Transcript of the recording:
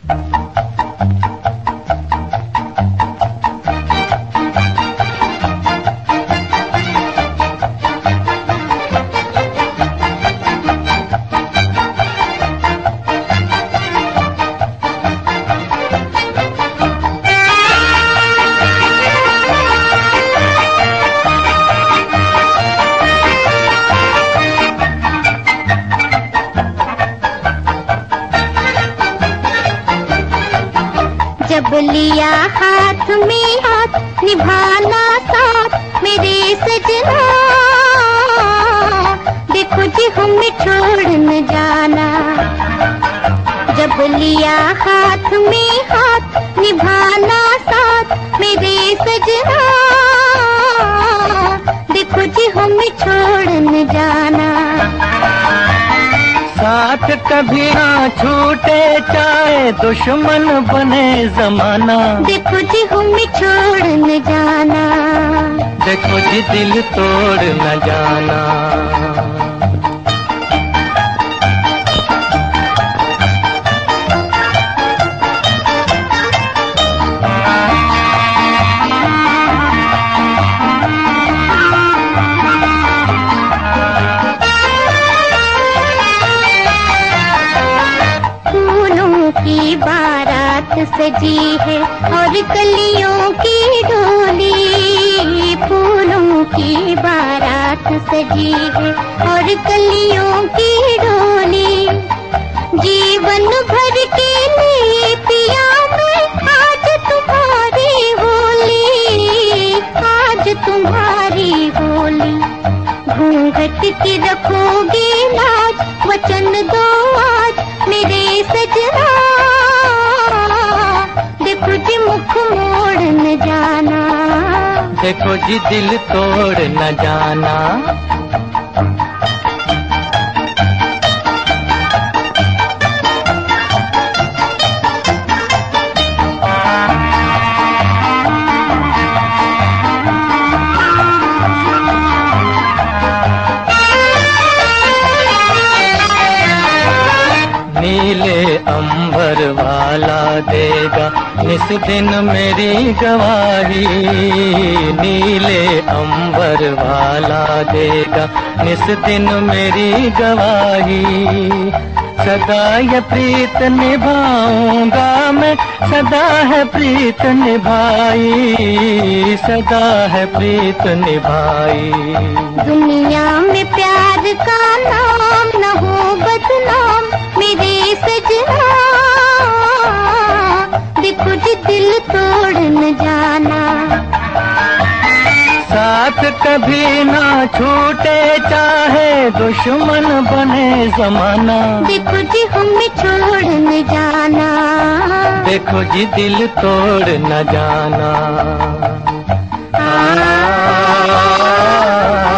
जब लिया हाथ में हाथ निभाना साथ मेरे सजना, देखो जी हमें छोड़ न जाना। जब लिया हाथ में हाथ निभाना साथ मेरे सजना, देखो जी हमें छोड़ न जाना। साथ कभी ना छूटे चाहे दुश्मन बने जमाना, देखो जी हमें छोड़ न जाना। देखो जी दिल तोड़ न जाना। की बारात सजी है और कलियों की डोली, फूलों की बारात सजी है और कलियों की डोली। जीवन भर के लिए पिया मैं आज तुम्हारी होली, आज तुम्हारी होली। घूंघट की रखोगे लाज, वचन दो आज मेरे सजना, देखो जी मुख मोड़ न जाना। देखो जी दिल तोड़ न जाना। नीले अंबर वाला देगा निस दिन मेरी गवाही, नीले अंबर वाला देगा निस दिन मेरी गवाही। सदा ये प्रीत निभाऊंगा मैं, सदा है प्रीत निभाई, सदा है प्रीत निभाई। दुनिया में प्यार का नाम न हो बदनाम मेरे सजना, देखो जी दिल तोड़ न जाना। साथ कभी ना छूटे चाहे दुश्मन बने जमाना, देखो जी हमें छोड़ न जाना। देखो जी दिल तोड़ न जाना।